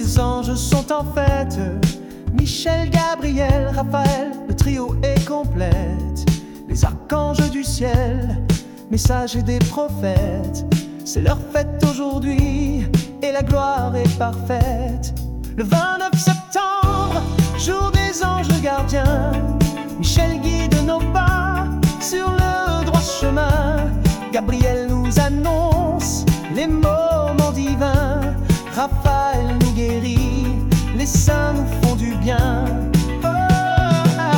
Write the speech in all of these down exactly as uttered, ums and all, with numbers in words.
les anges sont en fête. Michel, Gabriel, Raphaël, le trio est complète. Les archanges du ciel, messagers des prophètes, c'est leur fête aujourd'hui et la gloire est parfaite. Le vingt-neuf septembre, jour des anges gardiens, Michel guide nos pas sur le droit chemin. Gabriel nous annonce les moments divins. Raphaël nous guérit, les saints nous font du bien. Oh, ah.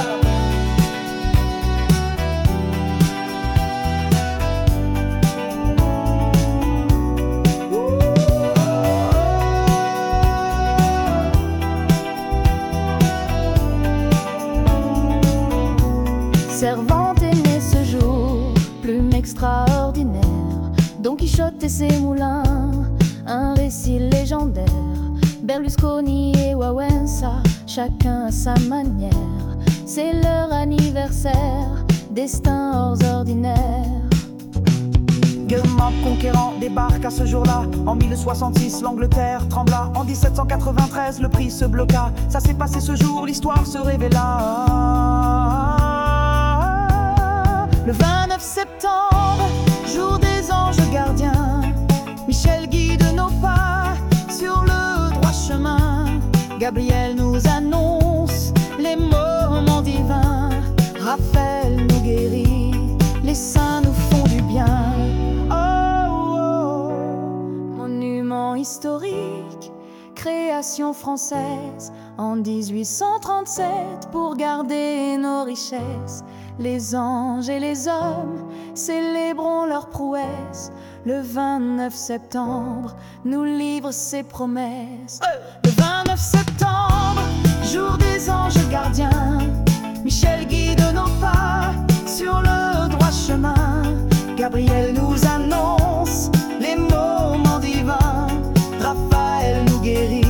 Servante est née ce jour, plume extraordinaire, Don Quichotte et ses moulins, un récit légendaire. Berlusconi et Wawensa, chacun à sa manière, c'est leur anniversaire, destin hors ordinaire. Gueulmap conquérant débarque à ce jour-là. En mille soixante-six, l'Angleterre trembla. En dix-sept cent quatre-vingt-treize, le prix se bloqua. Ça s'est passé ce jour, l'histoire se révéla. Le vingt-neuf septembre, jour des anges gardiens, Michel guide nos pas sur le droit chemin. Gabriel nous annonce les moments divins. Raphaël nous guérit, les saints nous font du bien. Oh, oh, monument historique, création française en dix-huit cent trente-sept pour garder nos richesses. Les anges et les hommes, célébrons leur prouesse. Le vingt-neuf septembre nous livre ses promesses. Le vingt-neuf septembre, jour des anges gardiens, Michel guide nos pas sur le droit chemin. Gabriel nous annonce les moments divins. Raphaël nous guérit,